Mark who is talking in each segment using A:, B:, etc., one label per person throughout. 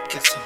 A: Kesson.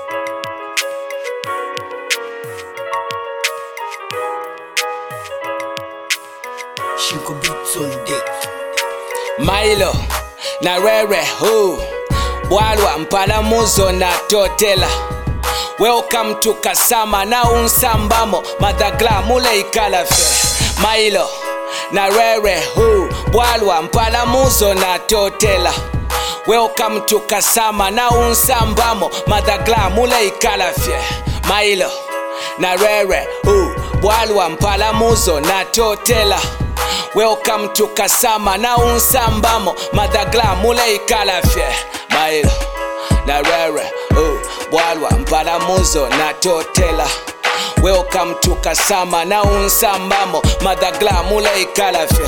A: Shinko beats on deck.
B: Milo na rere hu Bwalwa mpalamuzo na totela. Welcome to Kasama na unsambamo madagla mule ikalafe. Milo na rere hu Bwalwa mpalamuzo na totela. Welcome to Kasama na unsambamo madagla mule ikalafe. Milo na rere hu Bwalwa mpalamuzo na totela. Welcome to Kasama na unsambamo madagla mule ikalafye. Milo na rere Bwalwa mpalamuzo na totela. Welcome to Kasama na unsambamo madagla mule ikalafye.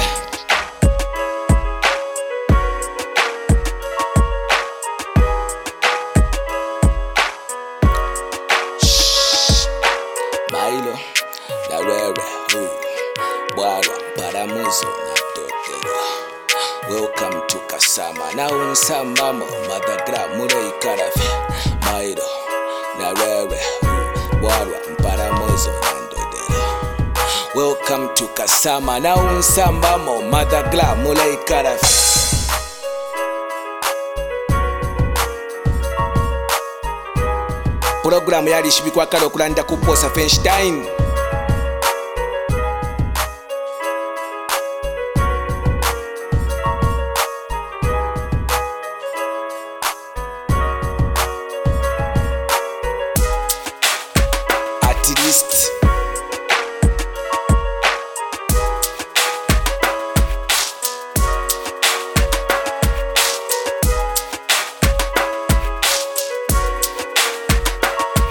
B: Milo na rere Bwalwa mpalamuzo na totela. Welcome to Kasama na unsambamo madagla mule ikalafye. Milo na rere Bwalwa mpalamuzo na totela. Welcome to Kasama na unsambamo madagla mule ikalafye. Programu yali shibikwa kale okulanda ku Posa Feinstein. At least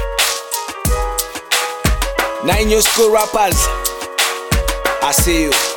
B: Nine New School rappers, I see you.